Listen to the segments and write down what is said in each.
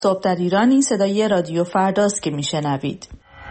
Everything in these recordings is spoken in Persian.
صبح در ایران، این صدای رادیو فرداست که میشنوید.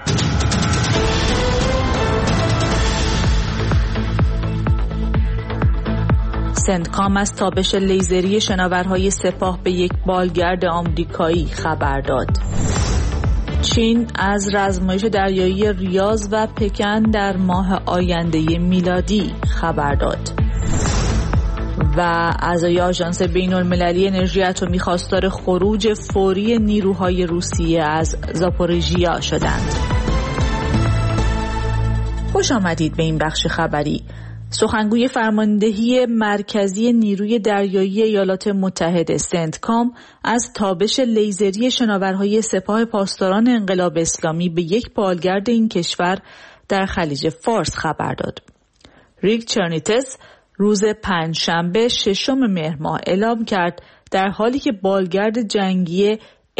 سنتکام از تابش لیزری شناورهای سپاه به یک بالگرد آمریکایی خبر داد. چین از رزمایش دریایی ریاض و پکن در ماه آینده میلادی خبر داد. و اعضای آژانس بین‌المللی انرژی اتمی خواستار خروج فوری نیروهای روسیه از زاپوریژیا شدند. خوش آمدید به این بخش خبری. سخنگوی فرماندهی مرکزی نیروی دریایی ایالات متحده سنتکام از تابش لیزری شناورهای سپاه پاسداران انقلاب اسلامی به یک بالگرد این کشور در خلیج فارس خبر داد. ریک چرنیتس روز پنجشنبه 6 مهر ماه اعلام کرد در حالی که بالگرد جنگی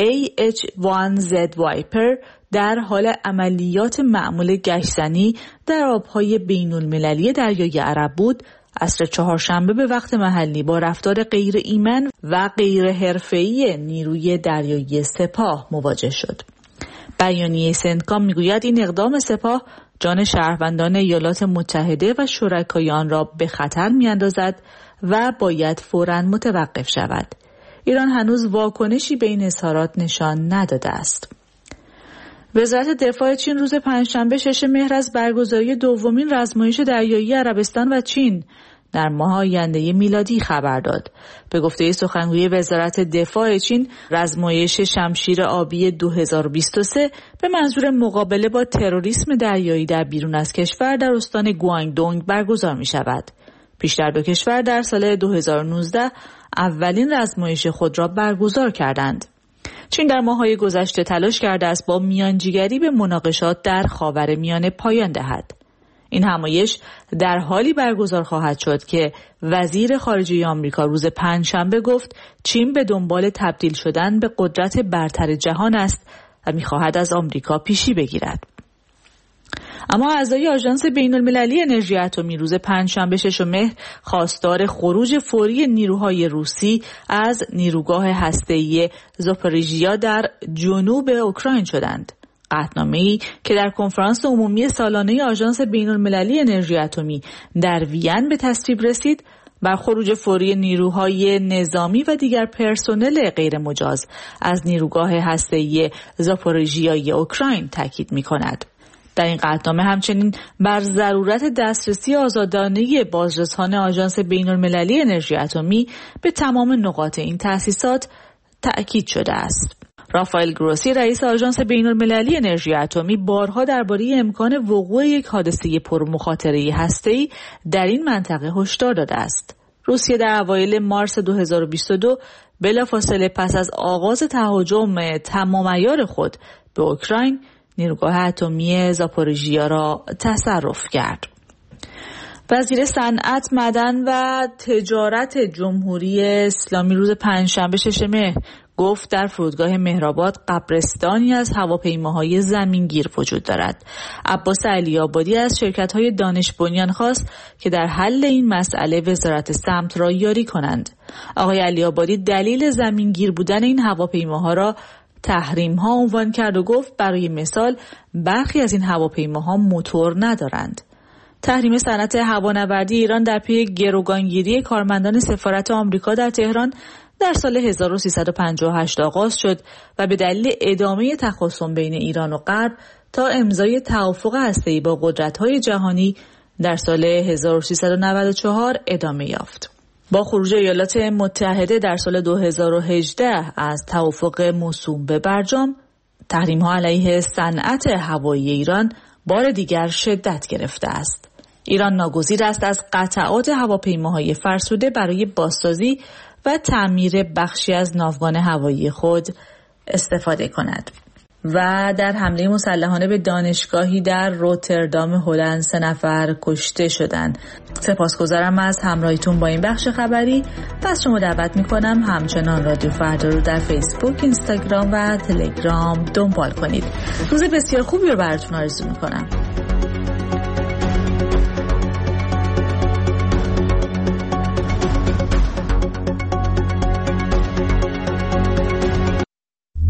AH-1Z وایپر در حال عملیات معمول گشتزنی در آبهای بین‌المللی دریای عرب بود، عصر چهارشنبه به وقت محلی با رفتار غیر ایمن و غیر حرفه‌ای نیروی دریایی سپاه مواجه شد. بیانیه سنتکام میگوید این اقدام سپاه جان شهروندان ایالات متحده و شرکای آن را به خطر می‌اندازد و باید فوراً متوقف شود. ایران هنوز واکنشی به این اظهارات نشان نداده است. وزارت دفاع چین روز پنجشنبه 6 مهر از برگزاری دومین رزمایش دریایی عربستان و چین در ماه آینده میلادی خبر داد. به گفته سخنگوی وزارت دفاع چین، رزمایش شمشیر آبی 2023 به منظور مقابله با تروریسم دریایی در بیرون از کشور در استان گوانگدونگ برگزار می شود. پیشتر دو کشور در سال 2019 اولین رزمایش خود را برگزار کردند. چین در ماه‌های گذشته تلاش کرده است با میانجیگری به مناقشات در خاورمیانه پایان دهد. این همایش در حالی برگزار خواهد شد که وزیر خارجه آمریکا روز پنجشنبه گفت چین به دنبال تبدیل شدن به قدرت برتر جهان است و می‌خواهد از آمریکا پیشی بگیرد. اما اعضای آژانس بین‌المللی انرژی اتمی روز پنجشنبه 6 مهر خواستار خروج فوری نیروهای روسی از نیروگاه هسته‌ای زاپوریژیا در جنوب اوکراین شدند. قطعنامه‌ای که در کنفرانس عمومی سالانه آژانس بین‌المللی انرژی اتمی در وین به تصویب رسید، بر خروج فوری نیروهای نظامی و دیگر پرسنل غیرمجاز از نیروگاه هسته‌ای زاپوریژیای اوکراین تاکید می‌کند. در این قطعنامه همچنین بر ضرورت دسترسی آزادانه بازرسان آژانس بین‌المللی انرژی اتمی به تمام نقاط این تأسیسات تأکید شده است. رافائل گروسی رئیس آژانس بین‌المللی انرژی اتمی بارها درباره امکان وقوع یک حادثه پرمخاطره هسته‌ای در این منطقه هشدار داده است. روسیه در اوایل مارس 2022 بلافاصله پس از آغاز تهاجم تمام‌عیار خود به اوکراین نیروگاه اتمی زاپوریژیا را تصرف کرد. وزیر صنعت، معدن و تجارت جمهوری اسلامی روز پنجشنبه 6 مهر گفت در فرودگاه مهرآباد قبرستانی از هواپیماهای زمینگیر وجود دارد. عباس علی‌آبادی از شرکت‌های دانش بنیان خواست که در حل این مسئله وزارت سمت را یاری کنند. آقای علی‌آبادی دلیل زمینگیر بودن این هواپیماها را تحریم‌ها عنوان کرد و گفت برای مثال برخی از این هواپیماها موتور ندارند. تحریم صنعت هوانوردی ایران در پی گروگانگیری کارمندان سفارت آمریکا در تهران در سال 1358 آغاز شد و به دلیل ادامه تخاصم بین ایران و غرب تا امضای توافق هسته‌ای با قدرت‌های جهانی در سال 1394 ادامه یافت. با خروج ایالات متحده در سال 2018 از توافق موسوم به برجام، تحریم‌ها علیه صنعت هوایی ایران بار دیگر شدت گرفته است. ایران ناگزیر است از قطعات هواپیماهای فرسوده برای بازسازی و تعمیر بخشی از ناوگان هوایی خود استفاده کند. و در حمله مسلحانه به دانشگاهی در روتردام هلند 3 نفر کشته شدند. سپاسگزارم از همراهیتون با این بخش خبری. پس شما دعوت میکنم همچنان رادیو فردا رو در فیسبوک، اینستاگرام و تلگرام دنبال کنید. روز بسیار خوبی رو براتون آرزو میکنم.